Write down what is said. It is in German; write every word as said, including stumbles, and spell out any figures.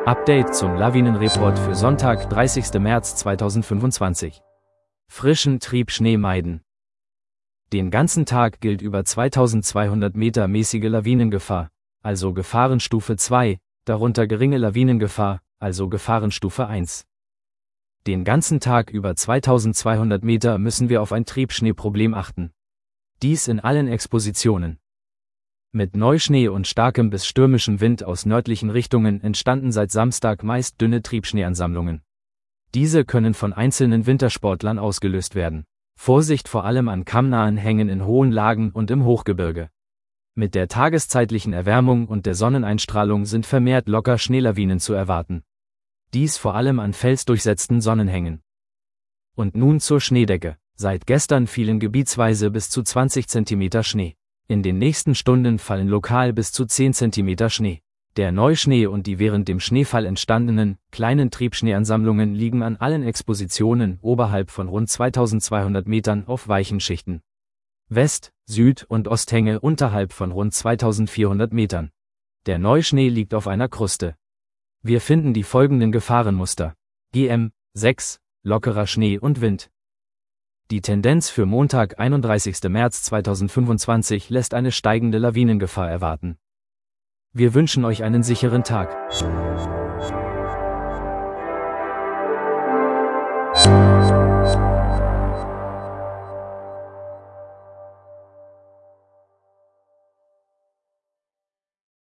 Update zum Lawinenreport für Sonntag, dreißigsten März zweitausendfünfundzwanzig. Frischen Triebschnee meiden. Den ganzen Tag gilt über zweitausendzweihundert Meter mäßige Lawinengefahr, also Gefahrenstufe zwei, darunter geringe Lawinengefahr, also Gefahrenstufe eins. Den ganzen Tag über zweitausendzweihundert Meter müssen wir auf ein Triebschneeproblem achten. Dies in allen Expositionen. Mit Neuschnee und starkem bis stürmischem Wind aus nördlichen Richtungen entstanden seit Samstag meist dünne Triebschneeansammlungen. Diese können von einzelnen Wintersportlern ausgelöst werden. Vorsicht vor allem an kammnahen Hängen in hohen Lagen und im Hochgebirge. Mit der tageszeitlichen Erwärmung und der Sonneneinstrahlung sind vermehrt locker Schneelawinen zu erwarten. Dies vor allem an felsdurchsetzten Sonnenhängen. Und nun zur Schneedecke. Seit gestern fielen gebietsweise bis zu zwanzig Zentimeter Schnee. In den nächsten Stunden fallen lokal bis zu zehn Zentimeter Schnee. Der Neuschnee und die während dem Schneefall entstandenen, kleinen Triebschneeansammlungen liegen an allen Expositionen oberhalb von rund zweitausendzweihundert Metern auf weichen Schichten. West-, Süd- und Osthänge unterhalb von rund zweitausendvierhundert Metern. Der Neuschnee liegt auf einer Kruste. Wir finden die folgenden Gefahrenmuster. G M sechs, lockerer Schnee und Wind. Die Tendenz für Montag, einunddreißigsten März zweitausendfünfundzwanzig lässt eine steigende Lawinengefahr erwarten. Wir wünschen euch einen sicheren Tag.